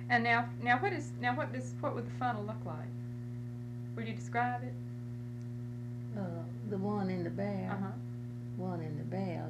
And what would the funnel look like? Would you describe it? The one in the barrel. Uh huh. One in the barrel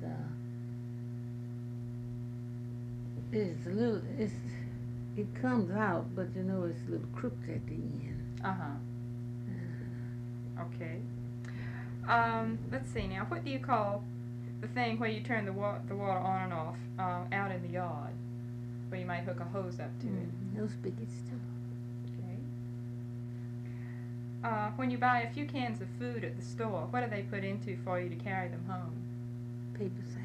is a little. It comes out, but it's a little crooked at the end. Uh huh. Okay. Let's see now. What do you call the thing where you turn the water on and off out in the yard, where you might hook a hose up to it? Those spigots too. Okay. When you buy a few cans of food at the store, what do they put into for you to carry them home? Paper sack.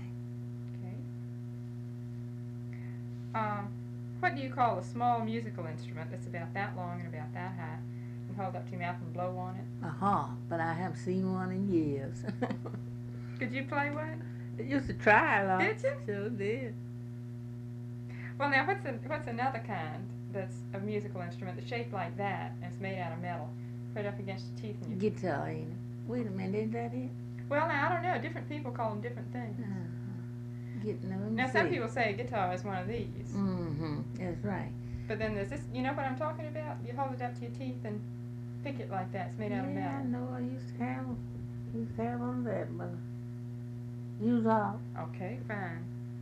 Okay. What do you call a small musical instrument that's about that long and about that high, and hold up to your mouth and blow on it? But I haven't seen one in years. Could you play one? I used to try a lot. Did you? Sure did. Well, now what's another kind that's a musical instrument that's shaped like that and it's made out of metal, put up against your teeth and you. Guitar, ain't it? Wait a minute, is that it? Well, now I don't know. Different people call them different things. Now some people say a guitar is one of these. That's right. But then there's this. You know what I'm talking about? You hold it up to your teeth and pick it like that. It's made out of metal. Yeah, I know. I used to have on that, but use all. Okay, fine.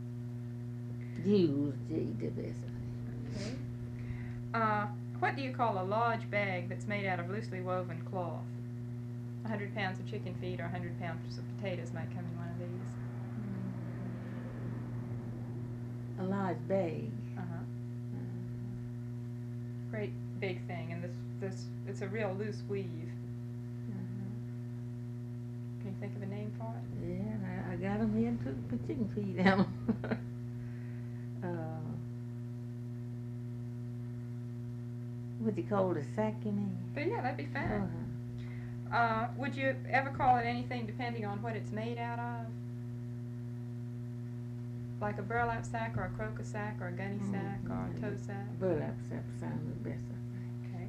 Use the best. Okay. What do you call a large bag that's made out of loosely woven cloth? 100 pounds of chicken feed or 100 pounds of potatoes might come in one of these. A large bag. Great big thing, and this it's a real loose weave. Can you think of a name for it? Yeah, I got them here and took the chicken feed out. What do you call the sack, you mean? But yeah, that'd be fine. Would you ever call it anything depending on what it's made out of? Like a burlap sack or a crocus sack or a gunny sack or a tow sack? Burlap sack sounds the best, I think.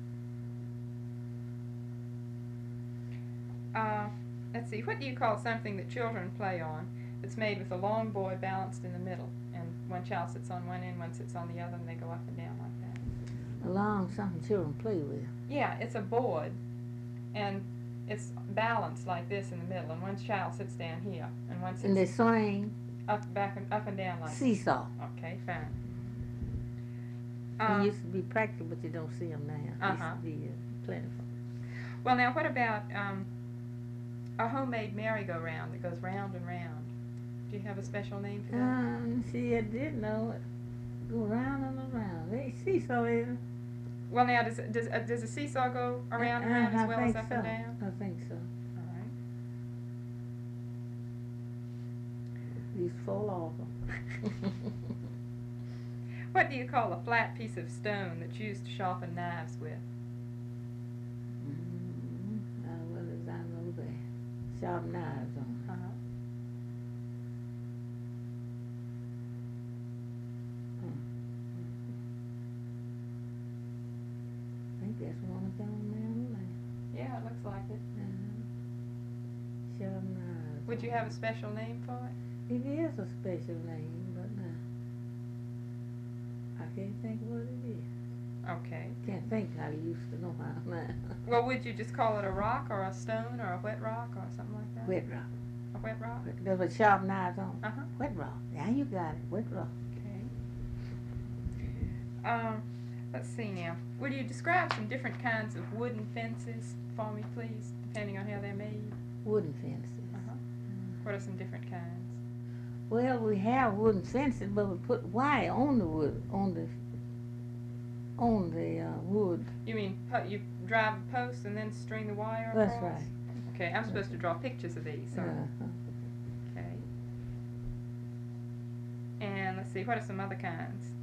Okay. Let's see, what do you call something that children play on that's made with a long board balanced in the middle? And one child sits on one end, one sits on the other, and they go up and down like that. Along something children play with. Yeah, it's a board, and it's balanced like this in the middle, and one child sits down here, and one sits. And they swing. Up and down like seesaw. Okay, fine. They used to be practical, but you don't see them now. Used to be plentiful. Well, now what about a homemade merry-go-round that goes round and round? Do you have a special name for that? See, I did know it. Go round and around. They seesaw is. Well, now does a seesaw go around and round as well as up and down? I think so. These fall off. What do you call a flat piece of stone that's used to sharpen knives with? Well, as I know, they sharpen knives on. I think that's one of them now. Yeah, it looks like it. Sharpen knives. Would you have a special name for it? It is a special name, but I can't think what it is. Okay. Can't think how you used to know how now. Well, would you just call it a rock or a stone or a wet rock or something like that? Wet rock. A wet rock? There's a sharp knives on. Wet rock. Yeah, you got it. Wet rock. Okay. Let's see now. Would you describe some different kinds of wooden fences for me, please, depending on how they're made? Wooden fences. What are some different kinds? Well, we have wooden fences, but we put wire on the wood, on the wood. You mean you drive a post and then string the wire across? That's right. Okay, I'm supposed to draw pictures of these. So. Okay. And let's see, what are some other kinds?